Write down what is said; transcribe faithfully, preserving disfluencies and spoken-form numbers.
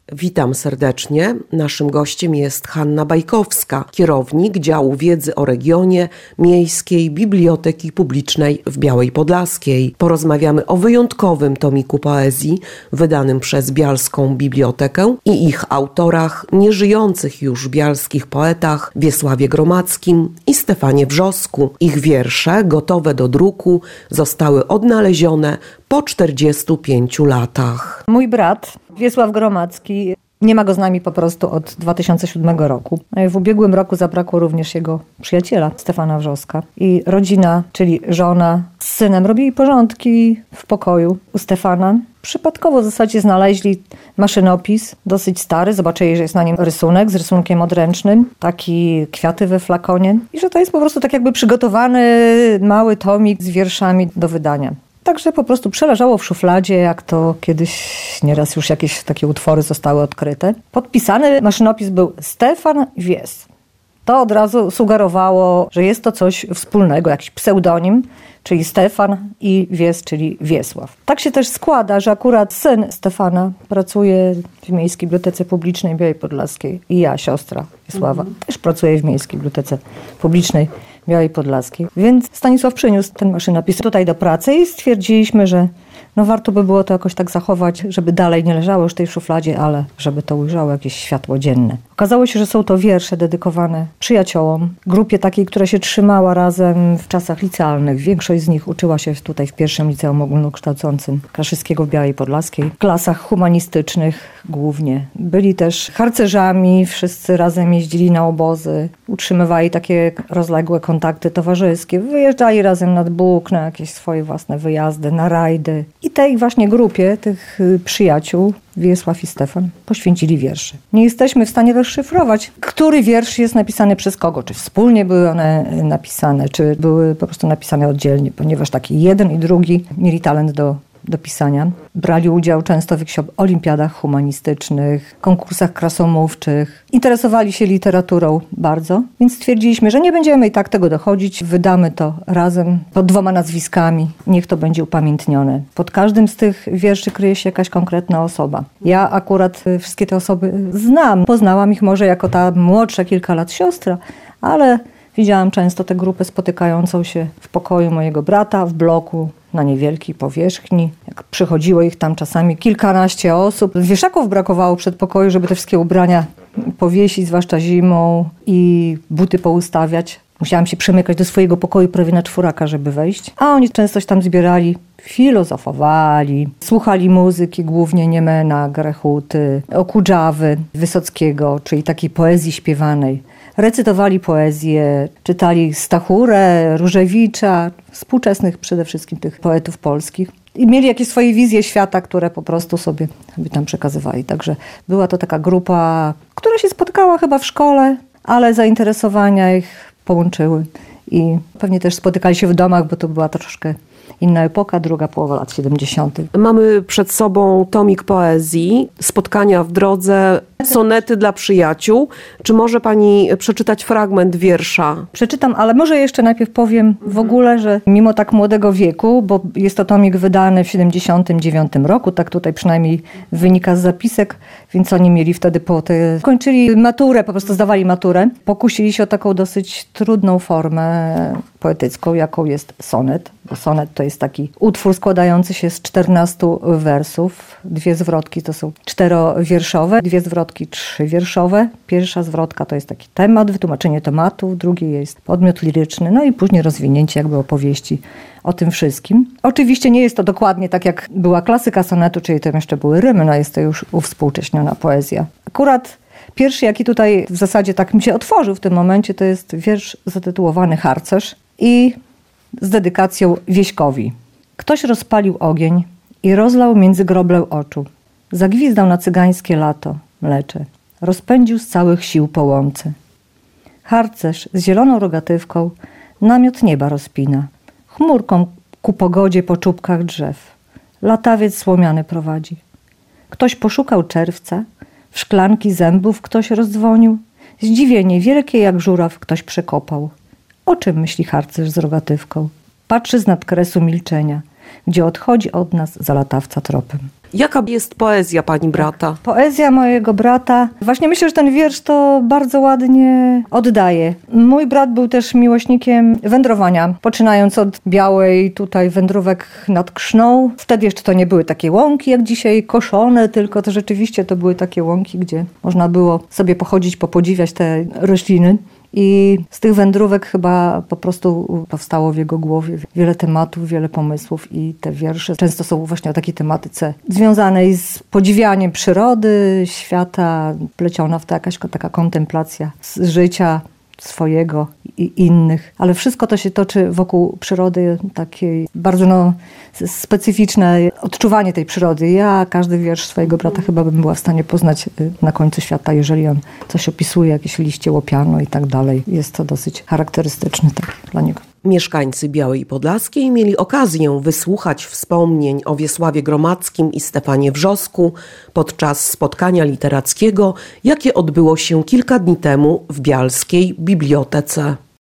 Witam serdecznie. Naszym gościem jest Hanna Bajkowska, kierownik działu wiedzy o regionie Miejskiej Biblioteki Publicznej w Białej Podlaskiej. Porozmawiamy o wyjątkowym tomiku poezji wydanym przez Bialską Bibliotekę i ich autorach, nieżyjących już bialskich poetach Wiesławie Gromadzkim i Stefanie Wrzosku. Ich wiersze, gotowe do druku, zostały odnalezione po czterdziestu pięciu latach. Mój brat, Wiesław Gromadzki, nie ma go z nami po prostu od dwa tysiące siódmego roku. W ubiegłym roku zabrakło również jego przyjaciela, Stefana Wrzoska. I rodzina, czyli żona z synem, robili porządki w pokoju u Stefana. Przypadkowo w zasadzie znaleźli maszynopis, dosyć stary. Zobaczyli, że jest na nim rysunek z rysunkiem odręcznym, taki kwiaty we flakonie. I że to jest po prostu tak jakby przygotowany mały tomik z wierszami do wydania. Także po prostu przeleżało w szufladzie, jak to kiedyś nieraz już jakieś takie utwory zostały odkryte. Podpisany maszynopis był Stefan Wies. To od razu sugerowało, że jest to coś wspólnego, jakiś pseudonim, czyli Stefan i Wies, czyli Wiesław. Tak się też składa, że akurat syn Stefana pracuje w Miejskiej Bibliotece Publicznej Białej Podlaskiej i ja, siostra Wiesława, mhm. też pracuję w Miejskiej Bibliotece Publicznej Białej Podlaskiej. Więc Stanisław przyniósł ten maszynopis tutaj do pracy i stwierdziliśmy, że no warto by było to jakoś tak zachować, żeby dalej nie leżało już w tej szufladzie, ale żeby to ujrzało jakieś światło dzienne. Okazało się, że są to wiersze dedykowane przyjaciołom, grupie takiej, która się trzymała razem w czasach licealnych. Większość z nich uczyła się tutaj w pierwszym liceum ogólnokształcącym Kraszewskiego w Białej Podlaskiej, w klasach humanistycznych głównie. Byli też harcerzami, wszyscy razem jeździli na obozy, utrzymywali takie rozległe kontakty towarzyskie, wyjeżdżali razem nad Bóg na jakieś swoje własne wyjazdy, na rajdy. I tej właśnie grupie, tych przyjaciół, Wiesław i Stefan, poświęcili wiersze. Nie jesteśmy w stanie rozszyfrować, który wiersz jest napisany przez kogo. Czy wspólnie były one napisane, czy były po prostu napisane oddzielnie, ponieważ taki jeden i drugi mieli talent do, do pisania. Brali udział często w jakichś olimpiadach humanistycznych, konkursach krasomówczych. Interesowali się literaturą bardzo, więc stwierdziliśmy, że nie będziemy i tak tego dochodzić. Wydamy to razem pod dwoma nazwiskami. Niech to będzie upamiętnione. Pod każdym z tych wierszy kryje się jakaś konkretna osoba. Ja akurat wszystkie te osoby znam. Poznałam ich może jako ta młodsza kilka lat siostra, ale widziałam często tę grupę spotykającą się w pokoju mojego brata, w bloku, na niewielkiej powierzchni. Jak przychodziło ich tam czasami kilkanaście osób. Wieszaków brakowało przed pokoju, żeby te wszystkie ubrania powiesić, zwłaszcza zimą, i buty poustawiać. Musiałam się przemykać do swojego pokoju prawie na czworaka, żeby wejść. A oni często się tam zbierali, filozofowali, słuchali muzyki, głównie Niemena, Grechuty, Okudżawy, Wysockiego, czyli takiej poezji śpiewanej. Recytowali poezję, czytali Stachurę, Różewicza, współczesnych przede wszystkim tych poetów polskich. I mieli jakieś swoje wizje świata, które po prostu sobie, sobie tam przekazywali. Także była to taka grupa, która się spotkała chyba w szkole, ale zainteresowania ich połączyły. I pewnie też spotykali się w domach, bo to była troszkę inna epoka, druga połowa lat siedemdziesiątych. Mamy przed sobą tomik poezji, spotkania w drodze, sonety dla przyjaciół. Czy może pani przeczytać fragment wiersza? Przeczytam, ale może jeszcze najpierw powiem w ogóle, że mimo tak młodego wieku, bo jest to tomik wydany w siedemdziesiątym dziewiątym roku, tak tutaj przynajmniej wynika z zapisek, więc oni mieli wtedy po te... kończyli maturę, po prostu zdawali maturę. Pokusili się o taką dosyć trudną formę poetycką, jaką jest sonet. Bo sonet to jest taki utwór składający się z czternastu wersów. Dwie zwrotki to są czterowierszowe, dwie zwrotki trzywierszowe. Pierwsza zwrotka to jest taki temat, wytłumaczenie tematu, drugie jest podmiot liryczny, no i później rozwinięcie jakby opowieści o tym wszystkim. Oczywiście nie jest to dokładnie tak, jak była klasyka sonetu, czyli tam jeszcze były rymy, no jest to już uwspółcześniona poezja. Akurat pierwszy, jaki tutaj w zasadzie tak mi się otworzył w tym momencie, to jest wiersz zatytułowany Harcerz i z dedykacją Wieśkowi. Ktoś rozpalił ogień i rozlał między groblę oczu. Zagwizdał na cygańskie lato, mlecze. Rozpędził z całych sił po łące. Harcerz z zieloną rogatywką namiot nieba rozpina. Chmurką ku pogodzie po czubkach drzew. Latawiec słomiany prowadzi. Ktoś poszukał czerwca, w szklanki zębów ktoś rozdzwonił. Zdziwienie wielkie jak żuraw ktoś przekopał. O czym myśli harcerz z rogatywką? Patrzy z nadkresu milczenia, gdzie odchodzi od nas zalatawca tropem. Jaka jest poezja pani brata? Poezja mojego brata. Właśnie myślę, że ten wiersz to bardzo ładnie oddaje. Mój brat był też miłośnikiem wędrowania, poczynając od Białej, tutaj wędrówek nad Krzną. Wtedy jeszcze to nie były takie łąki jak dzisiaj, koszone, tylko to rzeczywiście to były takie łąki, gdzie można było sobie pochodzić, popodziwiać te rośliny. I z tych wędrówek chyba po prostu powstało w jego głowie wiele tematów, wiele pomysłów i te wiersze często są właśnie o takiej tematyce związanej z podziwianiem przyrody, świata, pleciona w to jakaś taka kontemplacja z życia swojego i innych. Ale wszystko to się toczy wokół przyrody, takiej bardzo no, specyficzne odczuwanie tej przyrody. Ja każdy wiersz swojego brata chyba bym była w stanie poznać na końcu świata, jeżeli on coś opisuje, jakieś liście łopiano i tak dalej. Jest to dosyć charakterystyczne tak, dla niego. Mieszkańcy Białej Podlaskiej mieli okazję wysłuchać wspomnień o Wiesławie Gromadzkim i Stefanie Wrzosku podczas spotkania literackiego, jakie odbyło się kilka dni temu w Bialskiej Bibliotece.